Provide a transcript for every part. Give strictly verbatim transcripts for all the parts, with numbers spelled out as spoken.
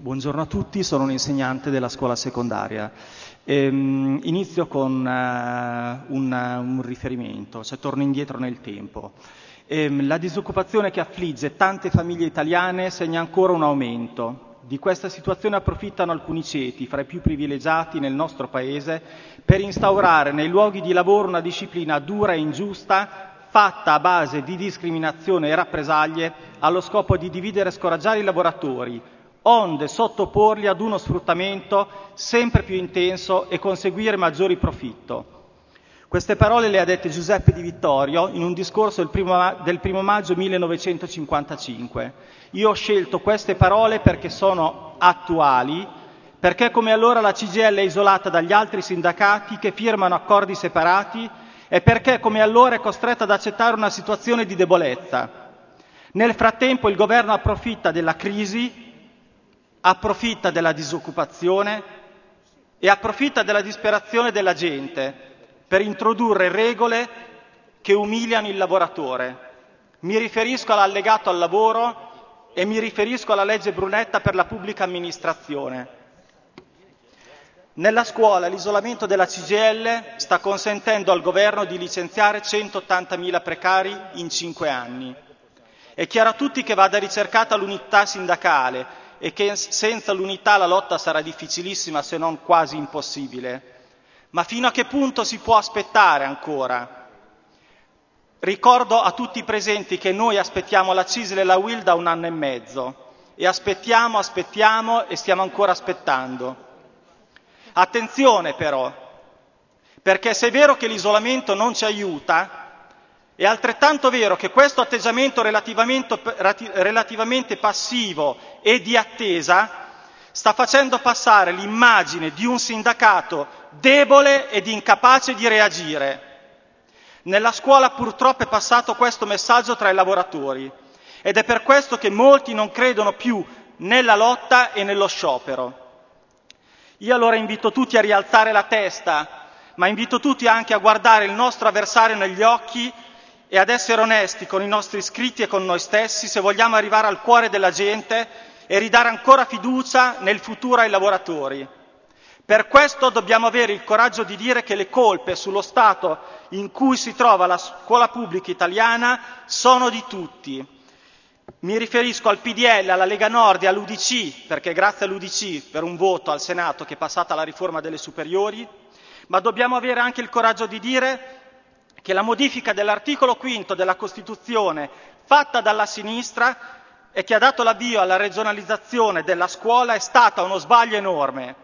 Buongiorno a tutti, sono un insegnante della scuola secondaria. Ehm, inizio con uh, un, un riferimento, cioè torno indietro nel tempo. Ehm, la disoccupazione che affligge tante famiglie italiane segna ancora un aumento. Di questa situazione approfittano alcuni ceti, fra i più privilegiati nel nostro Paese, per instaurare nei luoghi di lavoro una disciplina dura e ingiusta, fatta a base di discriminazione e rappresaglie, allo scopo di dividere e scoraggiare i lavoratori, onde sottoporli ad uno sfruttamento sempre più intenso e conseguire maggiori profitto. Queste parole le ha dette Giuseppe Di Vittorio in un discorso del primo, del primo maggio millenovecentocinquantacinque. Io ho scelto queste parole perché sono attuali, perché come allora la C G I L è isolata dagli altri sindacati che firmano accordi separati e perché come allora è costretta ad accettare una situazione di debolezza. Nel frattempo il governo approfitta della crisi, approfitta della disoccupazione e approfitta della disperazione della gente per introdurre regole che umiliano il lavoratore. Mi riferisco all'allegato al lavoro e mi riferisco alla legge Brunetta per la pubblica amministrazione. Nella scuola l'isolamento della C G I L sta consentendo al governo di licenziare centottantamila precari in cinque anni. È chiaro a tutti che vada ricercata l'unità sindacale e che senza l'unità la lotta sarà difficilissima se non quasi impossibile. Ma fino a che punto si può aspettare ancora? Ricordo a tutti i presenti che noi aspettiamo la C I S L e la U I L da un anno e mezzo e aspettiamo, aspettiamo e stiamo ancora aspettando. Attenzione però, perché se è vero che l'isolamento non ci aiuta, è altrettanto vero che questo atteggiamento relativamente, relativamente passivo e di attesa sta facendo passare l'immagine di un sindacato debole ed incapace di reagire. Nella scuola purtroppo è passato questo messaggio tra i lavoratori ed è per questo che molti non credono più nella lotta e nello sciopero. Io allora invito tutti a rialzare la testa, ma invito tutti anche a guardare il nostro avversario negli occhi e ad essere onesti con i nostri iscritti e con noi stessi se vogliamo arrivare al cuore della gente e ridare ancora fiducia nel futuro ai lavoratori. Per questo dobbiamo avere il coraggio di dire che le colpe sullo stato in cui si trova la scuola pubblica italiana sono di tutti. Mi riferisco al P D L, alla Lega Nord e all'U D C, perché grazie all'U D C per un voto al Senato che è passata la riforma delle superiori, ma dobbiamo avere anche il coraggio di dire che la modifica dell'articolo quinto della Costituzione fatta dalla sinistra e che ha dato l'avvio alla regionalizzazione della scuola è stata uno sbaglio enorme.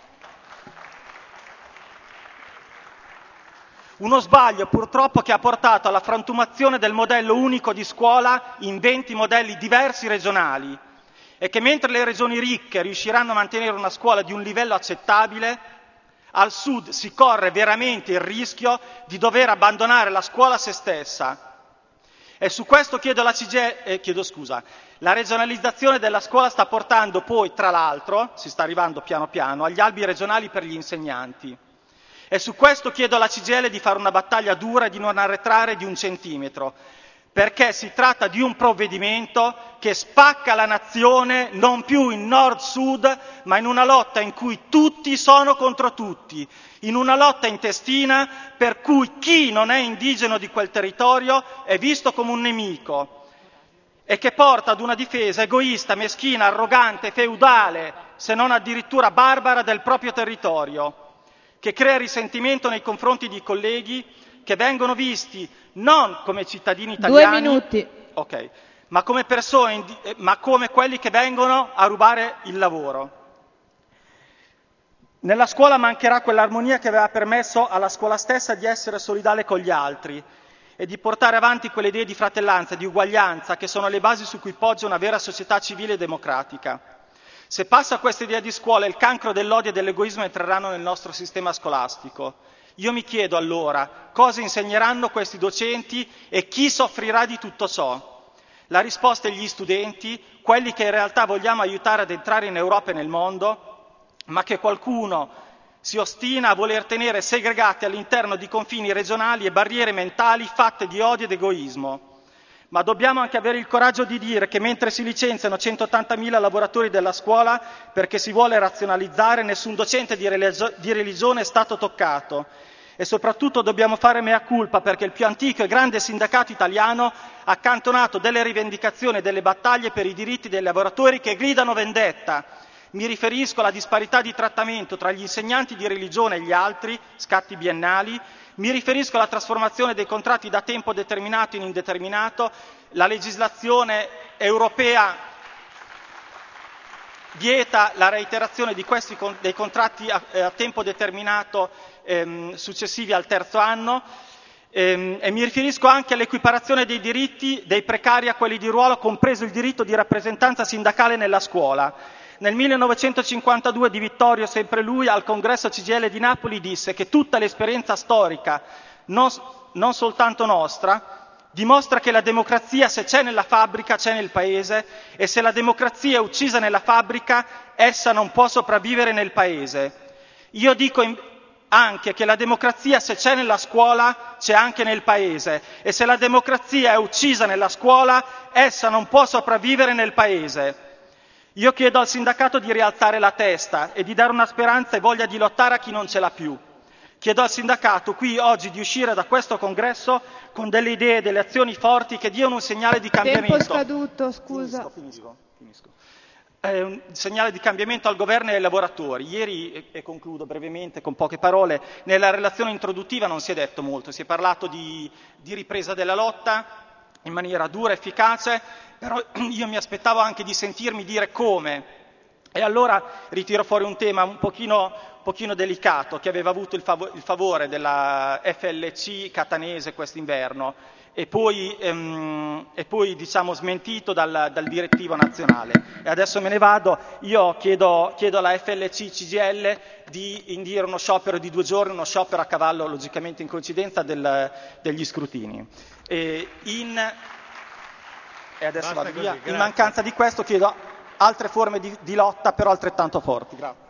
Uno sbaglio purtroppo che ha portato alla frantumazione del modello unico di scuola in venti modelli diversi regionali e che mentre le regioni ricche riusciranno a mantenere una scuola di un livello accettabile, al sud si corre veramente il rischio di dover abbandonare la scuola a se stessa. E su questo chiedo alla C G I L, eh, chiedo scusa, la regionalizzazione della scuola sta portando poi, tra l'altro, si sta arrivando piano piano, agli albi regionali per gli insegnanti. E su questo chiedo alla C G I L di fare una battaglia dura e di non arretrare di un centimetro, perché si tratta di un provvedimento che spacca la nazione non più in nord-sud, ma in una lotta in cui tutti sono contro tutti, in una lotta intestina per cui chi non è indigeno di quel territorio è visto come un nemico e che porta ad una difesa egoista, meschina, arrogante, feudale, se non addirittura barbara del proprio territorio, che crea risentimento nei confronti di colleghi che vengono visti non come cittadini italiani, Due minuti. ok, ma come persone, ma come quelli che vengono a rubare il lavoro. Nella scuola mancherà quell'armonia che aveva permesso alla scuola stessa di essere solidale con gli altri e di portare avanti quelle idee di fratellanza, di uguaglianza, che sono le basi su cui poggia una vera società civile e democratica. Se passa questa idea di scuola, il cancro dell'odio e dell'egoismo entreranno nel nostro sistema scolastico. Io mi chiedo allora cosa insegneranno questi docenti e chi soffrirà di tutto ciò. La risposta è gli studenti, quelli che in realtà vogliamo aiutare ad entrare in Europa e nel mondo, ma che qualcuno si ostina a voler tenere segregati all'interno di confini regionali e barriere mentali fatte di odio ed egoismo. Ma dobbiamo anche avere il coraggio di dire che mentre si licenziano centottantamila lavoratori della scuola perché si vuole razionalizzare, nessun docente di, religio- di religione è stato toccato. E soprattutto dobbiamo fare mea culpa perché il più antico e grande sindacato italiano ha accantonato delle rivendicazioni e delle battaglie per i diritti dei lavoratori che gridano vendetta. Mi riferisco alla disparità di trattamento tra gli insegnanti di religione e gli altri, scatti biennali. Mi riferisco alla trasformazione dei contratti da tempo determinato in indeterminato. La legislazione europea vieta la reiterazione di questi, dei contratti a, a tempo determinato ehm, successivi al terzo anno. Ehm, e mi riferisco anche all'equiparazione dei diritti dei precari a quelli di ruolo, compreso il diritto di rappresentanza sindacale nella scuola. Nel millenovecentocinquantadue Di Vittorio, sempre lui, al congresso C G I L di Napoli disse che tutta l'esperienza storica, non, non soltanto nostra, dimostra che la democrazia, se c'è nella fabbrica, c'è nel paese, e se la democrazia è uccisa nella fabbrica, essa non può sopravvivere nel paese. Io dico anche che la democrazia, se c'è nella scuola, c'è anche nel paese, e se la democrazia è uccisa nella scuola, essa non può sopravvivere nel paese. Io chiedo al sindacato di rialzare la testa e di dare una speranza e voglia di lottare a chi non ce l'ha più. Chiedo al sindacato qui oggi di uscire da questo congresso con delle idee e delle azioni forti che diano un segnale di cambiamento. Tempo scaduto, scusa. Finisco, finisco, finisco. Eh, un segnale di cambiamento al governo e ai lavoratori. Ieri, e, e concludo brevemente con poche parole, nella relazione introduttiva non si è detto molto, si è parlato di, di ripresa della lotta in maniera dura, efficace, però io mi aspettavo anche di sentirmi dire come. E allora ritiro fuori un tema un pochino, un pochino delicato, che aveva avuto il, fav- il favore della F L C catanese quest'inverno e poi, ehm, e poi diciamo smentito dal, dal direttivo nazionale. E adesso me ne vado, io chiedo, chiedo alla F L C C G I L di indire uno sciopero di due giorni, uno sciopero a cavallo logicamente in coincidenza del, degli scrutini. E, in, e adesso Basta vado via. così, In mancanza di questo chiedo altre forme di, di lotta però altrettanto forti. Grazie.